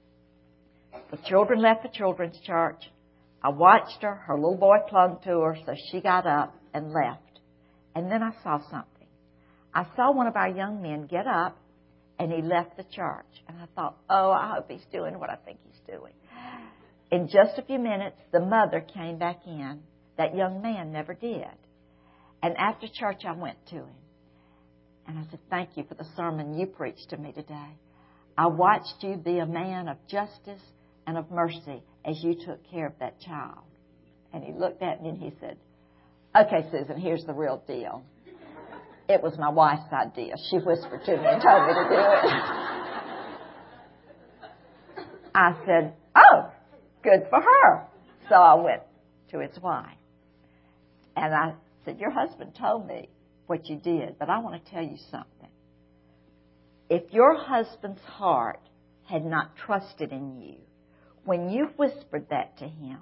A: the children left the children's church. I watched her. Her little boy clung to her, so she got up and left. And then I saw something. I saw one of our young men get up, and he left the church. And I thought, oh, I hope he's doing what I think he's doing. In just a few minutes, the mother came back in. That young man never did. And after church, I went to him. And I said, "Thank you for the sermon you preached to me today. I watched you be a man of justice and of mercy as you took care of that child." And he looked at me and he said, "Okay, Susan, here's the real deal. It was my wife's idea. She whispered to me and told me to do it." I said, "Oh, good for her." So I went to his wife. And I said, "Your husband told me what you did, but I want to tell you something. If your husband's heart had not trusted in you, when you whispered that to him,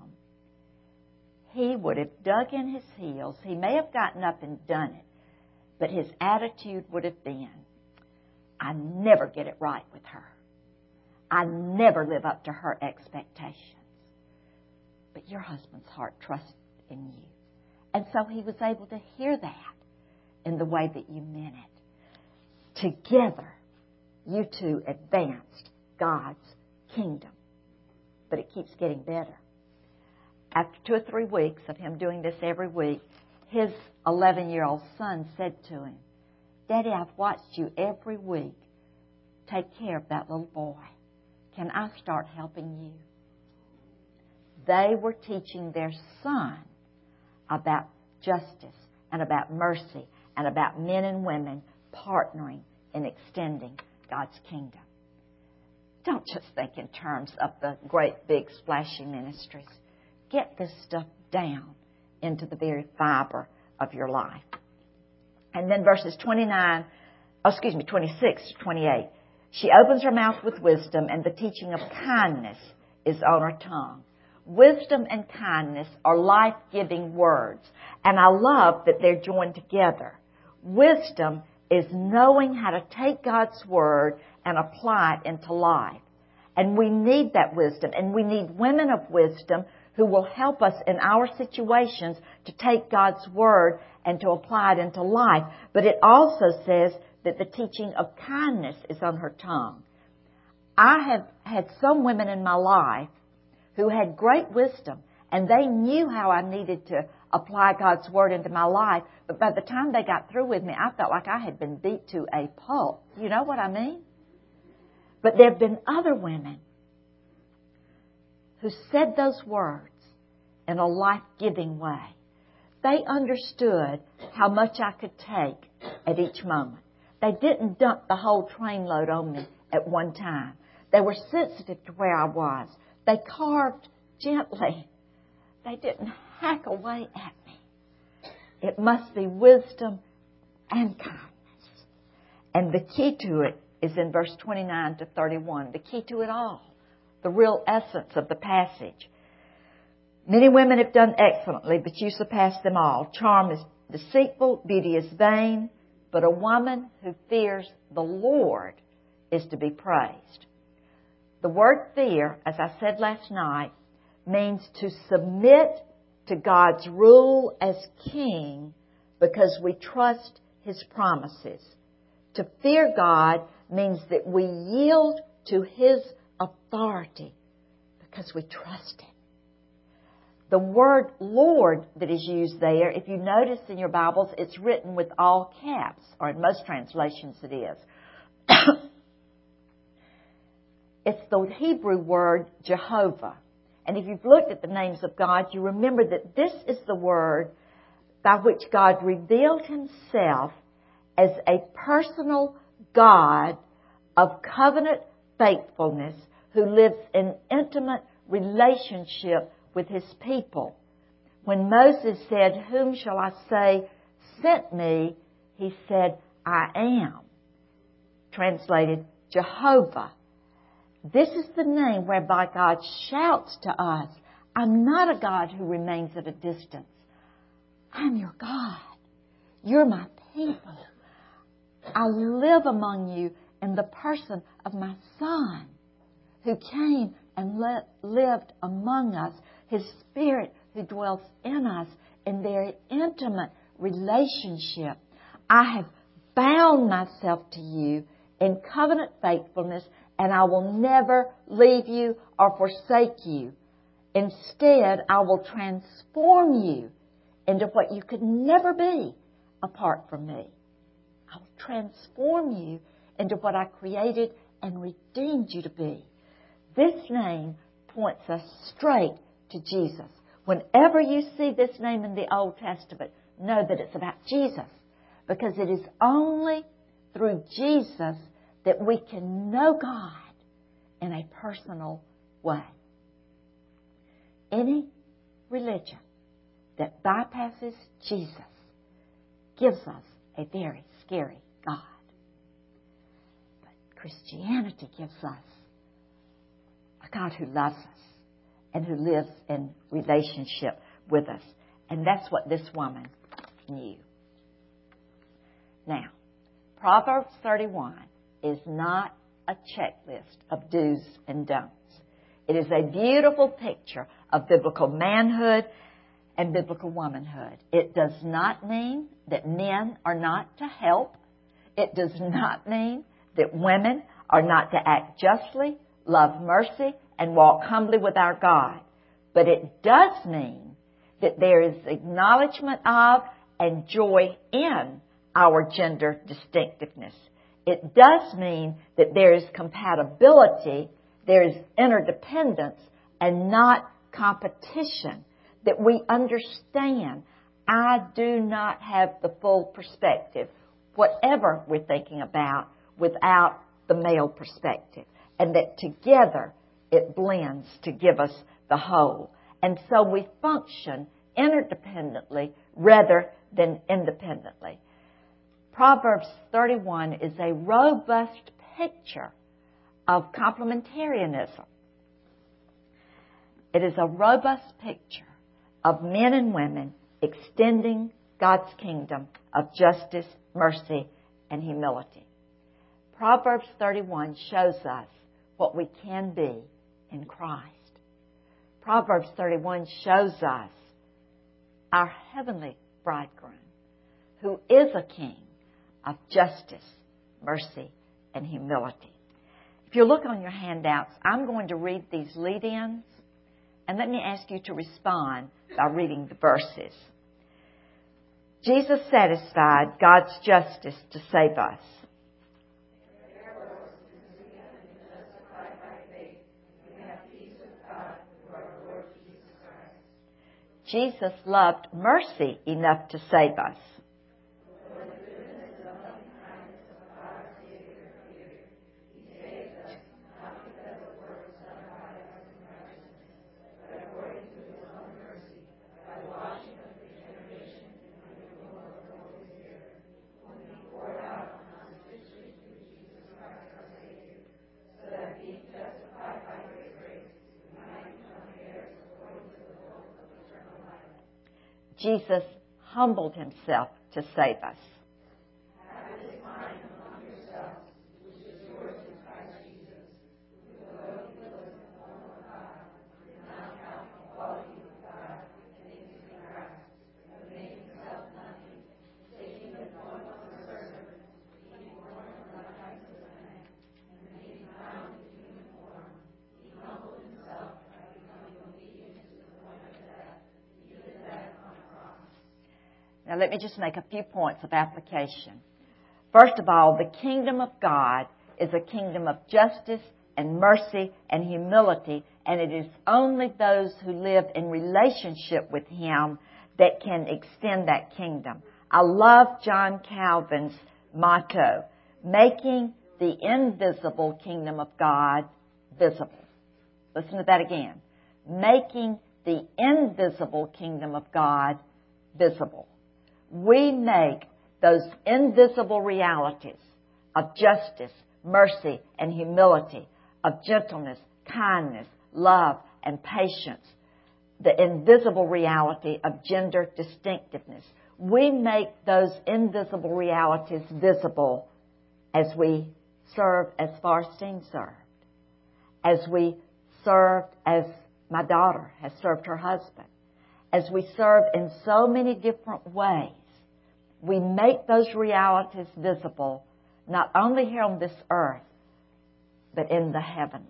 A: he would have dug in his heels. He may have gotten up and done it, but his attitude would have been, I never get it right with her. I never live up to her expectations. But your husband's heart trusts in you." And so he was able to hear that in the way that you meant it. Together, you two advanced God's kingdom. But it keeps getting better. After 2 or 3 weeks of him doing this every week, his 11-year-old son said to him, "Daddy, I've watched you every week take care of that little boy. Can I start helping you?" They were teaching their son about justice and about mercy and about men and women partnering in extending God's kingdom. Don't just think in terms of the great, big, splashy ministries. Get this stuff down into the very fiber of your life. And then verses 26 to 28. She opens her mouth with wisdom, and the teaching of kindness is on her tongue. Wisdom and kindness are life-giving words, and I love that they're joined together. Wisdom is knowing how to take God's Word and apply it into life. And we need that wisdom, and we need women of wisdom who will help us in our situations to take God's Word and to apply it into life. But it also says that the teaching of kindness is on her tongue. I have had some women in my life who had great wisdom, and they knew how I needed to apply God's Word into my life, but by the time they got through with me, I felt like I had been beat to a pulp. You know what I mean? But there have been other women who said those words in a life-giving way. They understood how much I could take at each moment. They didn't dump the whole trainload on me at one time. They were sensitive to where I was. They carved gently. They didn't hack away at me. It must be wisdom and kindness. And the key to it is in verse 29 to 31. The key to it all. The real essence of the passage. Many women have done excellently, but you surpass them all. Charm is deceitful, beauty is vain, but a woman who fears the Lord is to be praised. The word fear, as I said last night, means to submit to God's rule as king because we trust His promises. To fear God means that we yield to His authority because we trust Him. The word Lord that is used there, if you notice in your Bibles, it's written with all caps, or in most translations it is. It's the Hebrew word Jehovah. And if you've looked at the names of God, you remember that this is the word by which God revealed Himself as a personal God of covenant faithfulness who lives in intimate relationship with His people. When Moses said, "Whom shall I say sent me?" he said, "I am." Translated, Jehovah. This is the name whereby God shouts to us, "I'm not a God who remains at a distance. I'm your God. You're my people. I live among you in the person of my Son who came and lived among us, His Spirit who dwells in us in very intimate relationship. I have bound myself to you in covenant faithfulness, and I will never leave you or forsake you. Instead, I will transform you into what you could never be apart from me. I will transform you into what I created and redeemed you to be." This name points us straight to Jesus. Whenever you see this name in the Old Testament, know that it's about Jesus, because it is only through Jesus that we can know God in a personal way. Any religion that bypasses Jesus gives us a very scary God. But Christianity gives us a God who loves us and who lives in relationship with us. And that's what this woman knew. Now, Proverbs 31 is not a checklist of do's and don'ts. It is a beautiful picture of biblical manhood and biblical womanhood. It does not mean that men are not to help. It does not mean that women are not to act justly, love mercy, and walk humbly with our God. But it does mean that there is acknowledgement of and joy in our gender distinctiveness. It does mean that there is compatibility, there is interdependence, and not competition. That we understand I do not have the full perspective, whatever we're thinking about, without the male perspective. And that together it blends to give us the whole. And so we function interdependently rather than independently. Proverbs 31 is a robust picture of complementarianism. It is a robust picture of men and women extending God's kingdom of justice, mercy, and humility. Proverbs 31 shows us what we can be in Christ. Proverbs 31 shows us our heavenly bridegroom, who is a king of justice, mercy, and humility. If you look on your handouts, I'm going to read these lead-ins, and let me ask you to respond by reading the verses. Jesus satisfied God's justice to save us. Jesus loved mercy enough to save us. Jesus humbled himself to save us. Now, let me just make a few points of application. First of all, the kingdom of God is a kingdom of justice and mercy and humility, and it is only those who live in relationship with Him that can extend that kingdom. I love John Calvin's motto, making the invisible kingdom of God visible. Listen to that again. Making the invisible kingdom of God visible. We make those invisible realities of justice, mercy, and humility, of gentleness, kindness, love, and patience, the invisible reality of gender distinctiveness. We make those invisible realities visible as we serve as Farstein served, as we served as my daughter has served her husband, as we serve in so many different ways. We make those realities visible, not only here on this earth, but in the heavenlies.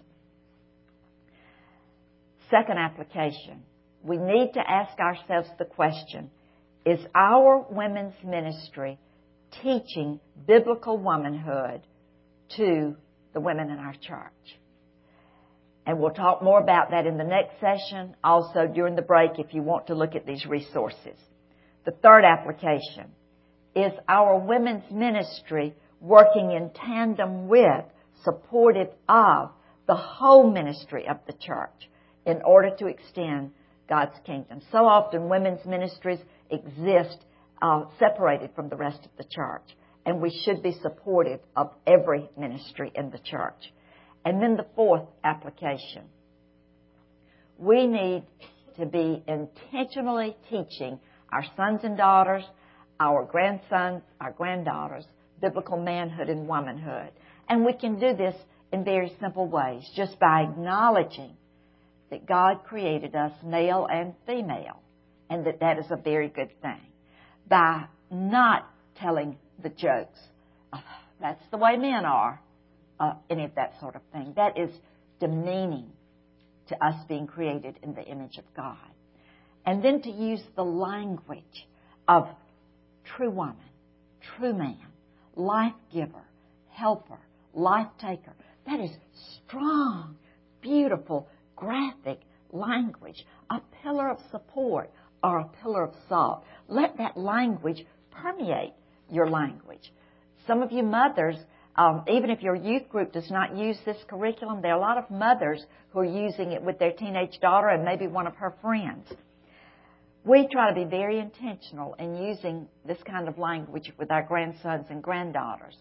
A: Second application, we need to ask ourselves the question, is our women's ministry teaching biblical womanhood to the women in our church? And we'll talk more about that in the next session, also during the break if you want to look at these resources. The third application, is our women's ministry working in tandem with, supportive of, the whole ministry of the church in order to extend God's kingdom? So often women's ministries exist separated from the rest of the church, and we should be supportive of every ministry in the church. And then the fourth application, we need to be intentionally teaching our sons and daughters, our grandsons, our granddaughters, biblical manhood and womanhood. And we can do this in very simple ways, just by acknowledging that God created us male and female, and that that is a very good thing. By not telling the jokes, that's the way men are, any of that sort of thing. That is demeaning to us being created in the image of God. And then to use the language of true woman, true man, life giver, helper, life taker. That is strong, beautiful, graphic language, a pillar of support or a pillar of salt. Let that language permeate your language. Some of you mothers, even if your youth group does not use this curriculum, there are a lot of mothers who are using it with their teenage daughter and maybe one of her friends. We try to be very intentional in using this kind of language with our grandsons and granddaughters.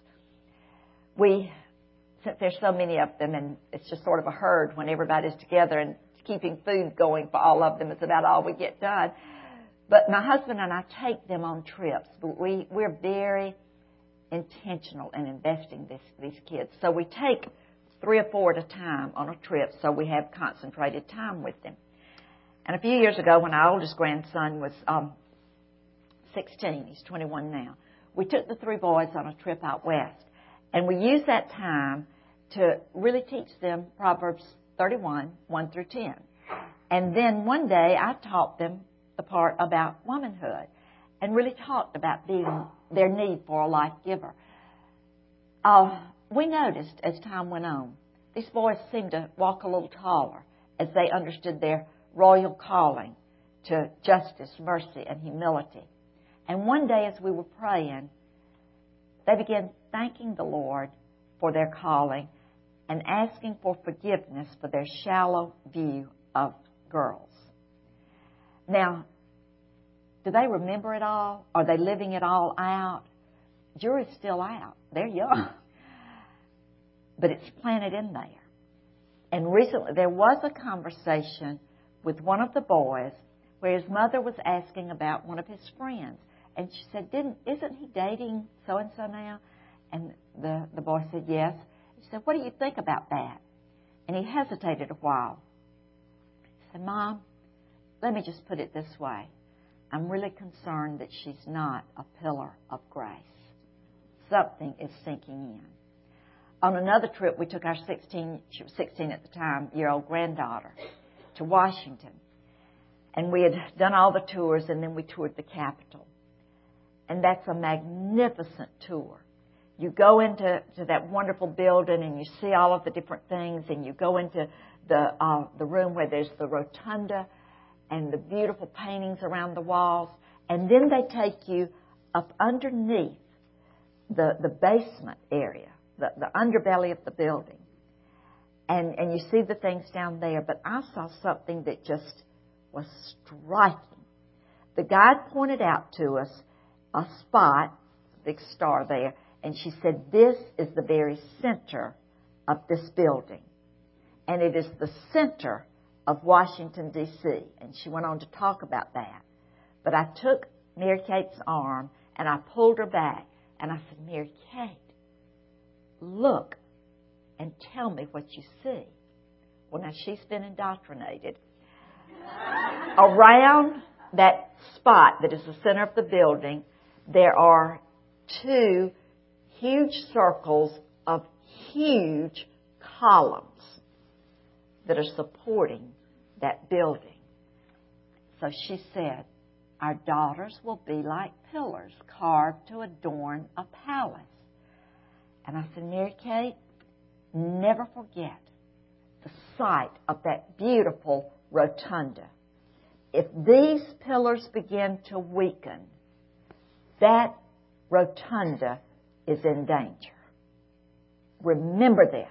A: Since there's so many of them, and it's just sort of a herd when everybody's together, and keeping food going for all of them is about all we get done. But my husband and I take them on trips. But we're very intentional in investing these kids. So we take 3 or 4 at a time on a trip so we have concentrated time with them. And a few years ago, when our oldest grandson was 16, he's 21 now, we took the 3 boys on a trip out west. And we used that time to really teach them Proverbs 31, 1 through 10. And then one day I taught them the part about womanhood and really talked about their need for a life giver. We noticed as time went on, these boys seemed to walk a little taller as they understood their royal calling to justice, mercy, and humility. And one day as we were praying, they began thanking the Lord for their calling and asking for forgiveness for their shallow view of girls. Now, do they remember it all? Are they living it all out? Jury's still out. They're young. But it's planted in there. And recently there was a conversation with one of the boys where his mother was asking about one of his friends. And she said, isn't he dating so-and-so now? And the boy said, yes. She said, what do you think about that? And he hesitated a while. He said, Mom, let me just put it this way. I'm really concerned that she's not a pillar of grace. Something is sinking in. On another trip, we took our she was 16 at the time, year-old granddaughter to Washington. And we had done all the tours, and then we toured the Capitol. And that's a magnificent tour. You go into that wonderful building, and you see all of the different things, and you go into the room where there's the rotunda and the beautiful paintings around the walls. And then they take you up underneath the basement area, the underbelly of the building. And you see the things down there. But I saw something that just was striking. The guide pointed out to us a spot, a big star there, and she said, this is the very center of this building. And it is the center of Washington, D.C. And she went on to talk about that. But I took Mary Kate's arm, and I pulled her back, and I said, Mary Kate, look and tell me what you see. Well, now she's been indoctrinated. Around that spot that is the center of the building, there are two huge circles of huge columns that are supporting that building. So she said, our daughters will be like pillars carved to adorn a palace. And I said, Mary Kate, never forget the sight of that beautiful rotunda. If these pillars begin to weaken, that rotunda is in danger. Remember this.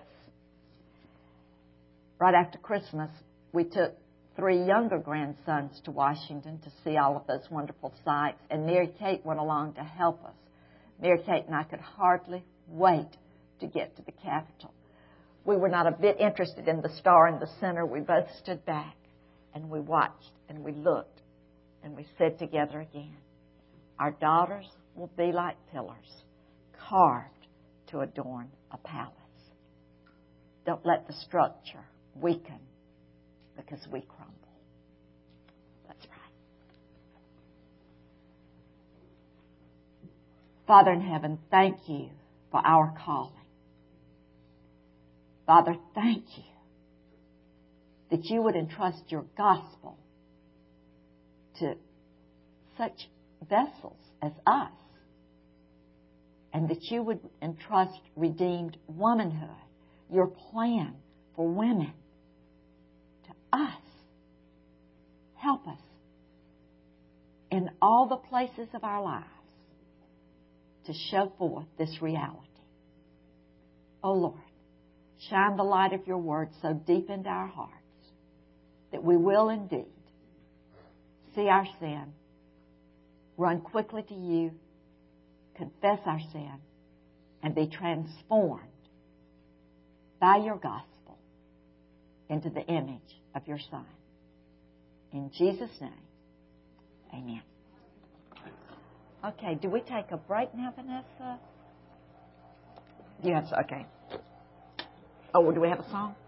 A: Right after Christmas, we took 3 younger grandsons to Washington to see all of those wonderful sights, and Mary Kate went along to help us. Mary Kate and I could hardly wait to get to the Capitol. We were not a bit interested in the star in the center. We both stood back, and we watched, and we looked, and we said together again, our daughters will be like pillars, carved to adorn a palace. Don't let the structure weaken because we crumble. Let's pray. Father in heaven, thank you for our calling. Father, thank you that you would entrust your gospel to such vessels as us, and that you would entrust redeemed womanhood, your plan for women, to us. Help us in all the places of our lives to show forth this reality. Oh Lord, shine the light of your word so deep into our hearts that we will indeed see our sin, run quickly to you, confess our sin, and be transformed by your gospel into the image of your Son. In Jesus' name, amen. Okay, do we take a break now, Vanessa? Yes, okay. Oh, do we have a song?